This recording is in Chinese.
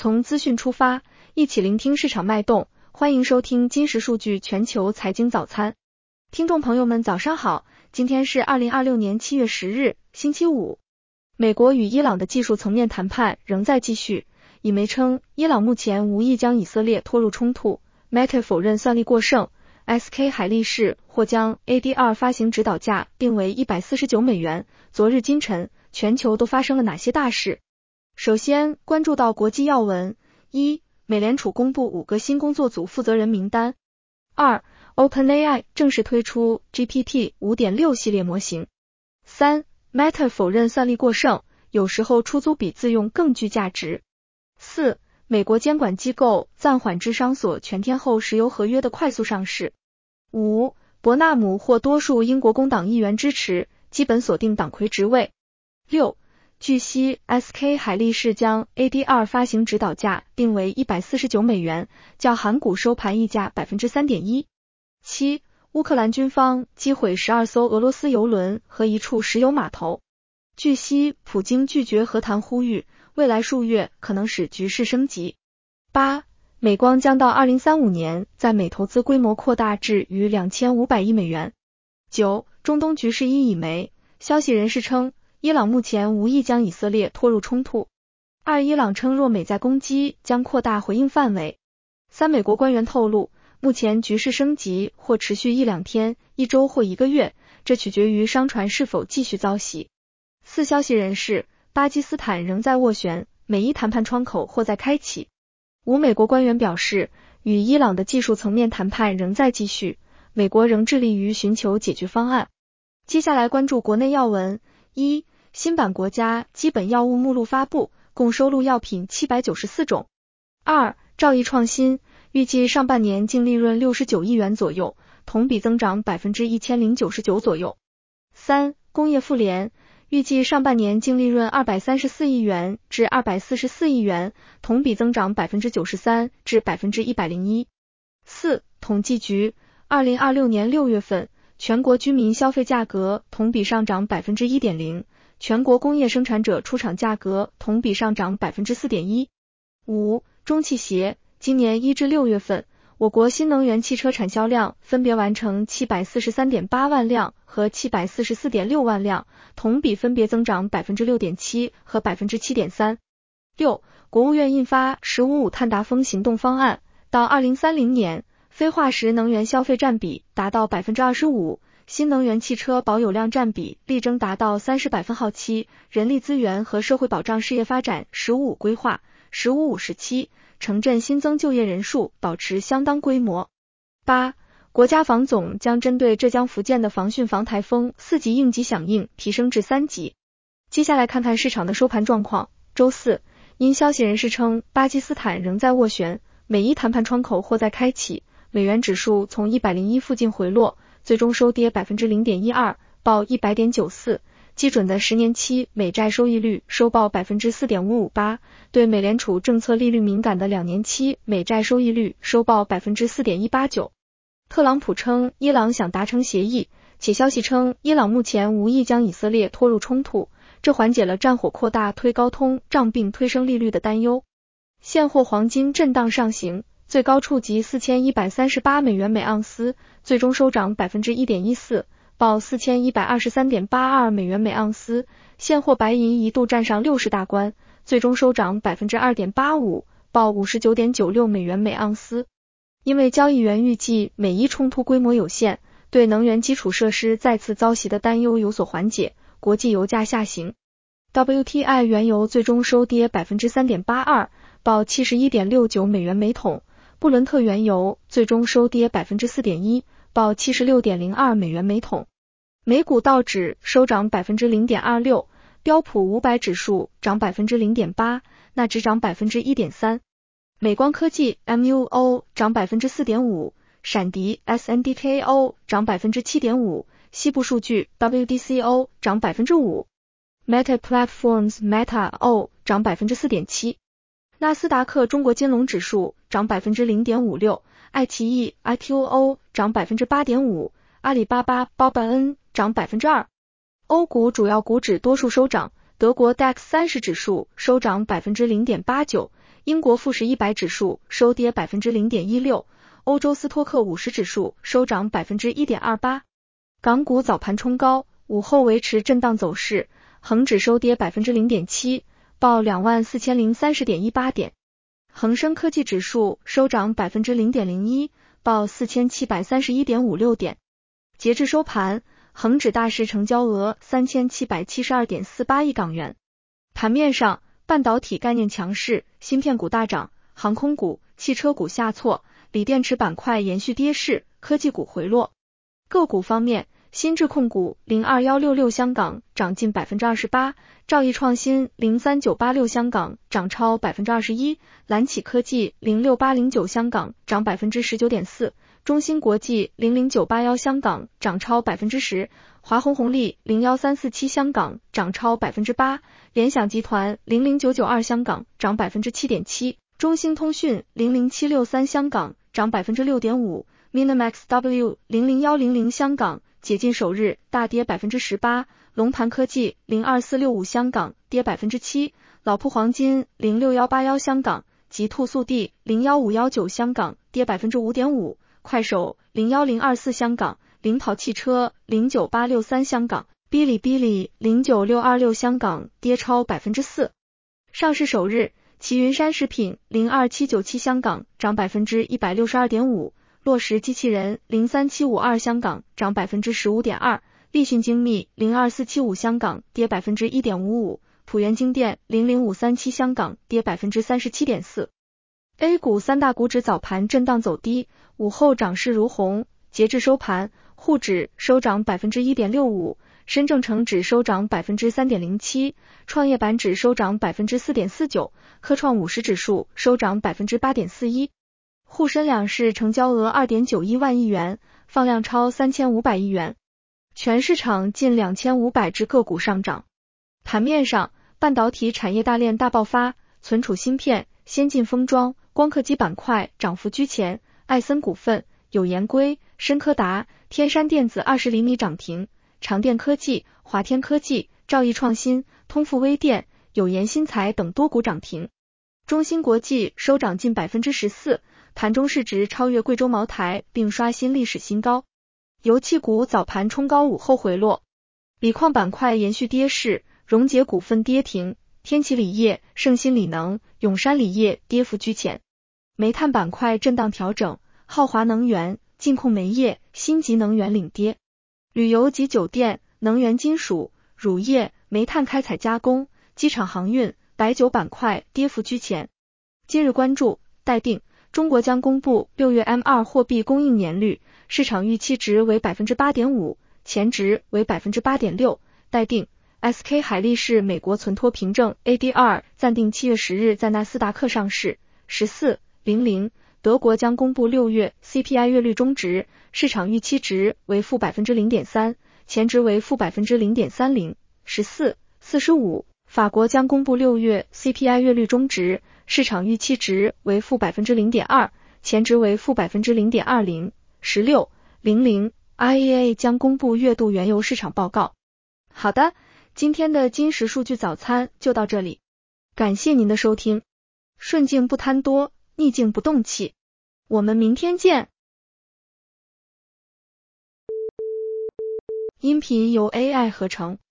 从资讯出发，一起聆听市场脉动，欢迎收听金石数据全球财经早餐。听众朋友们早上好，今天是2026年7月10日，星期五。美国与伊朗的技术层面谈判仍在继续，以媒称伊朗目前无意将以色列拖入冲突， Meta 否认算力过剩， SK 海力士或将 ADR 发行指导价定为149美元。昨日今晨，全球都发生了哪些大事？首先关注到国际要闻。一、美联储公布5个新工作组负责人名单。2、OpenAI 正式推出 GPT 5.6 系列模型。3、Meta 否认算力过剩，有时候出租比自用更具价值。4、美国监管机构暂缓芝商所全天候石油合约的快速上市。5、伯纳姆获多数英国工党议员支持，基本锁定党魁职位。6、据悉 SK 海力士将 ADR 发行指导价定为149美元，较韩股收盘溢价 3.1%。7、乌克兰军方击毁12艘俄罗斯油轮和一处石油码头。据悉普京拒绝和谈呼吁，未来数月可能使局势升级。8、美光将到2035年在美投资规模扩大至逾2500亿美元。9、中东局势一以媒，消息人士称伊朗目前无意将以色列拖入冲突。2、伊朗称若美再攻击将扩大回应范围。3、美国官员透露，目前局势升级或持续1-2天、1周或1个月，这取决于商船是否继续遭袭。4、消息人士，巴基斯坦仍在斡旋，美伊谈判窗口或在开启。5、美国官员表示，与伊朗的技术层面谈判仍在继续，美国仍致力于寻求解决方案。接下来关注国内要闻。1、新版国家基本药物目录发布，共收录药品794种。2、兆易创新预计上半年净利润69亿元左右，同比增长 1099% 左右。3、工业富联预计上半年净利润234亿元至244亿元，同比增长 93% 至 101%。4、统计局2026年6月份全国居民消费价格同比上涨 1.0%， 全国工业生产者出厂价格同比上涨 4.1%。5、中汽协今年1至6月份，我国新能源汽车产销量分别完成 743.8 万辆和 744.6 万辆，同比分别增长 6.7% 和 7.3%。6、国务院印发“15-5”碳达峰行动方案，到2030年，非化石能源消费占比达到 25%， 新能源汽车保有量占比力争达到30%。7、人力资源和社会保障事业发展“15-5”规划“15-5时期”，城镇新增就业人数保持相当规模。8、国家防总将针对浙江福建的防汛防台风4级应急响应提升至3级。接下来看看市场的收盘状况。周四，因消息人士称巴基斯坦仍在斡旋，美伊谈判窗口或在开启，美元指数从101附近回落，最终收跌 0.12%， 报 100.94。基准的10年期美债收益率收报 4.558%， 对美联储政策利率敏感的2年期美债收益率收报 4.189%。 特朗普称伊朗想达成协议，且消息称伊朗目前无意将以色列拖入冲突，这缓解了战火扩大推高通胀并推升利率的担忧。现货黄金震荡上行，最高触及4138美元每盎司，最终收涨 1.14%，报 4123.82 美元每盎司。现货白银一度站上60大关，最终收涨 2.85%， 报 59.96 美元每盎司。因为交易员预计美伊冲突规模有限，对能源基础设施再次遭袭的担忧有所缓解，国际油价下行。WTI 原油最终收跌 3.82%， 报 71.69 美元每桶。布伦特原油最终收跌 4.1%，报 76.02 美元每桶。美股道指收涨 0.26%， 标普500指数涨 0.8%， 纳指涨 1.3%。美光科技 MUO 涨 4.5%， 闪迪 SNDKO 涨 7.5%， 西部数据 WDCO 涨 5%， Meta Platforms Meta-O 涨 4.7%。纳斯达克中国金融指数涨 0.56%， 爱奇艺 IQO 涨 8.5%， 阿里巴巴 BABAN 涨 2%。欧股主要股指多数收涨，德国 DAX 30指数收涨 0.89%， 英国富时100指数收跌 0.16%， 欧洲斯托克50指数收涨 1.28%。港股早盘冲高，午后维持震荡走势，恒指收跌 0.7%， 报 24,030.18 点。恒生科技指数收涨 0.01%， 报 4,731.56 点。截至收盘，恒指大市成交额 3,772.48 亿港元。盘面上，半导体概念强势，芯片股大涨，航空股、汽车股下挫，锂电池板块延续跌势，科技股回落。个股方面，新智控股02166香港涨近 28%， 兆易创新03986香港涨超 21%， 蓝启科技06809香港涨 19.4%， 中芯国际00981香港涨超 10%， 华虹红利01347香港涨超 8%， 联想集团00992香港涨 7.7%， 中兴通讯00763香港涨 6.5%， Minimax W 00100香港解禁首日大跌 18%， 龙盘科技02465香港跌 7%， 老铺黄金06181香港及兔速递01519香港跌 5.5%， 快手01024香港，领跑汽车09863香港，哔哩哔哩09626香港跌超 4%。 上市首日，齐云山食品02797香港涨 162.5%，落实机器人03752香港涨 15.2%， 立讯精密02475香港跌 1.55%， 浦原精电00537香港跌 37.4%。 A 股三大股指早盘震荡走低，午后涨势如虹，截至收盘，沪指收涨 1.65%， 深证成指收涨 3.07%， 创业板指收涨 4.49%， 科创50指数收涨 8.41%。沪深两市成交额 2.91 万亿元，放量超3500亿元，全市场近2500只个股上涨。盘面上，半导体产业大链大爆发，存储芯片、先进封装、光刻机板块涨幅居前，艾森股份、友研硅、深科达、天山电子20厘米涨停，长电科技、华天科技、兆易创新、通富微电、友研新材等多股涨停。中芯国际收涨近 14%， 盘中市值超越贵州茅台并刷新历史新高。油气股早盘冲高，午后回落。锂矿板块延续跌势，荣捷股份跌停，天齐锂业、盛鑫锂能、永山锂业跌幅居前。煤炭板块震荡调整，浩华能源、晋控煤业、新极能源领跌。旅游及酒店、能源金属、乳业、煤炭开采加工、机场航运、白酒板块跌幅居前。今日关注，待定，中国将公布6月 M2 货币供应年率，市场预期值为 8.5%， 前值为 8.6%， 待定。SK 海力士美国存托凭证 ADR 暂定7月10日在纳斯达克上市。14.00，德国将公布6月 CPI 月率中值，市场预期值为 -0.3%， 前值为 -0.30%。14.45，法国将公布6月 CPI 月率中值，市场预期值为 -0.2%， 前值为 -0.20%。16.00， IEA 将公布月度原油市场报告。好的，今天的金石数据早餐就到这里，感谢您的收听。顺境不贪多，逆境不动气，我们明天见。音频由 AI 合成。